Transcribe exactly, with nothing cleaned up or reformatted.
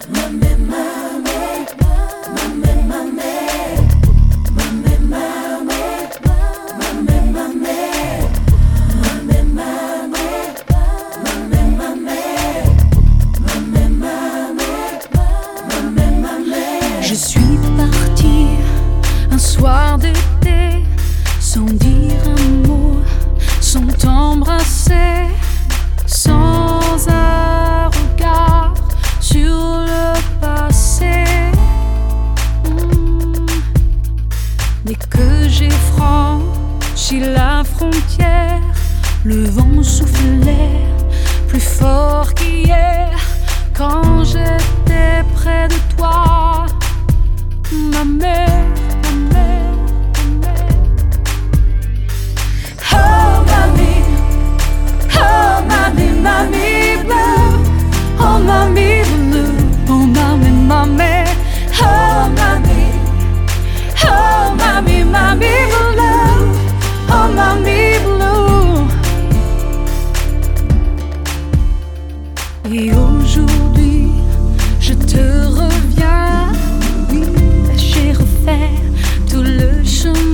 Je suis partie un soir d'été sans dire un mot, sans t'embrasser, sans un regard sur le passé. Mmh. Dès que j'ai franchi la frontière, le vent soufflait plus fort qu'hier quand j'étais près de toi. Ma mère, ma mère, ma mère. Oh mamie, oh mamie, mamie bleu, oh mamie bleu, oh mamie, mamie, oh mamie, oh mamie, mamie bleu, oh mamie bleu. Et aujourd'hui, je te reviens. J'ai refait tout le chemin.